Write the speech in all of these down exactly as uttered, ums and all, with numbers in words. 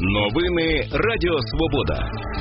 Новини Радіо Свобода.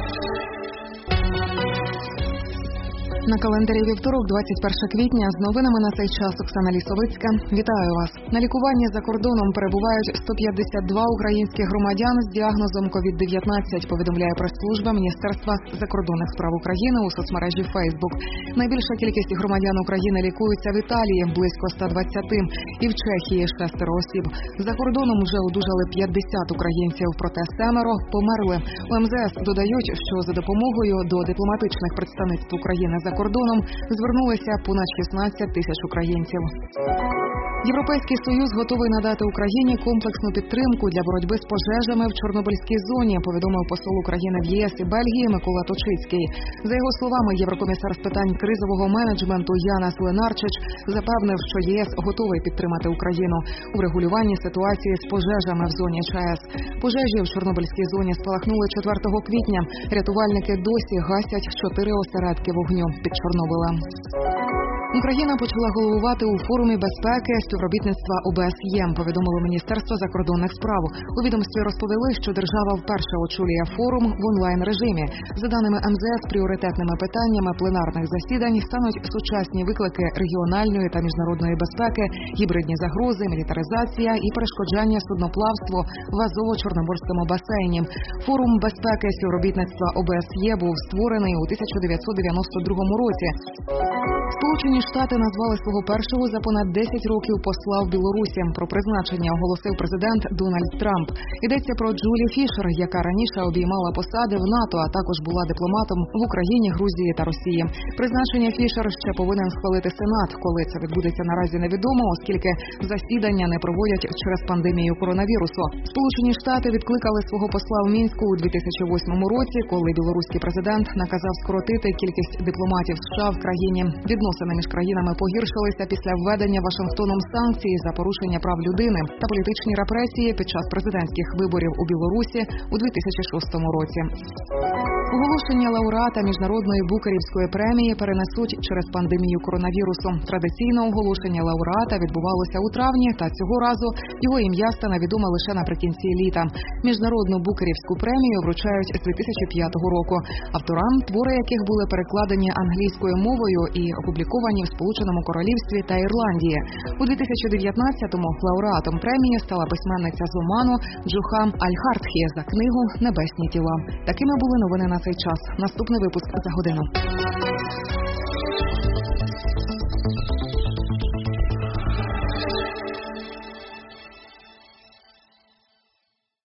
На календарі вівторок, двадцять перше квітня, з новинами на цей час Оксана Лісовицька. Вітаю вас. На лікуванні за кордоном перебувають сто п'ятдесят два українських громадян з діагнозом ковід дев'ятнадцять, повідомляє прес-служба Міністерства закордонних справ України у соцмережі Facebook. Найбільша кількість громадян України лікуються в Італії – близько ста двадцяти, і в Чехії – шестеро осіб. За кордоном вже одужали п'ятдесят українців, проте семеро померли. У ем зе ес додають, що за допомогою до дипломатичних представництв України за кордоном звернулися понад шістнадцять тисяч українців. Європейський Союз готовий надати Україні комплексну підтримку для боротьби з пожежами в Чорнобильській зоні, повідомив посол України в ЄС і Бельгії Микола Точицький. За його словами, єврокомісар з питань кризового менеджменту Янас Ленарчич запевнив, що ЄС готовий підтримати Україну у врегулюванні ситуації з пожежами в зоні ЧАЕС. Пожежі в Чорнобильській зоні спалахнули четвертого квітня. Рятувальники досі гасять чотири осередки вогню під Чорнобилем. Україна почала головувати у форумі безпеки співробітництва о бе ес є, повідомило Міністерство закордонних справ. У відомстві розповіли, що держава вперше очолює форум в онлайн-режимі. За даними ем зе ес, пріоритетними питаннями пленарних засідань стануть сучасні виклики регіональної та міжнародної безпеки, гібридні загрози, мілітаризація і перешкоджання судноплавству в Азово-Чорноморському басейні. Форум безпеки співробітництва о бе ес є був створений у тисяча дев'ятсот дев'яносто другому році. Сполучені Штати назвали свого першого за понад десять років посла в Білорусі. Про призначення оголосив президент Дональд Трамп. Йдеться про Джулі Фішер, яка раніше обіймала посади в НАТО, а також була дипломатом в Україні, Грузії та Росії. Призначення Фішер ще повинен схвалити Сенат. Коли це відбудеться, наразі невідомо, оскільки засідання не проводять через пандемію коронавірусу. Сполучені Штати відкликали свого посла в Мінську у дві тисячі восьмому році, коли білоруський президент наказав скоротити кількість дипломатів США в країні. Відносини між країнами погіршилися після введення Вашингтоном санкцій за порушення прав людини та політичні репресії під час президентських виборів у Білорусі у дві тисячі шостому році. Оголошення лауреата міжнародної букерівської премії перенесуть через пандемію коронавірусу. Традиційно оголошення лауреата відбувалося у травні, та цього разу його ім'я стане відоме лише наприкінці літа. Міжнародну букерівську премію вручають з дві тисячі п'ятого року. Авторам, твори яких були перекладені англійською мовою і опубліковані в Сполученому Королівстві та Ірландії. У дві тисячі дев'ятнадцятому лауреатом премії стала письменниця з Оману Джухам Аль-Хартхі за книгу «Небесні тіла». Такими були новини на цей час. Наступний випуск за годину.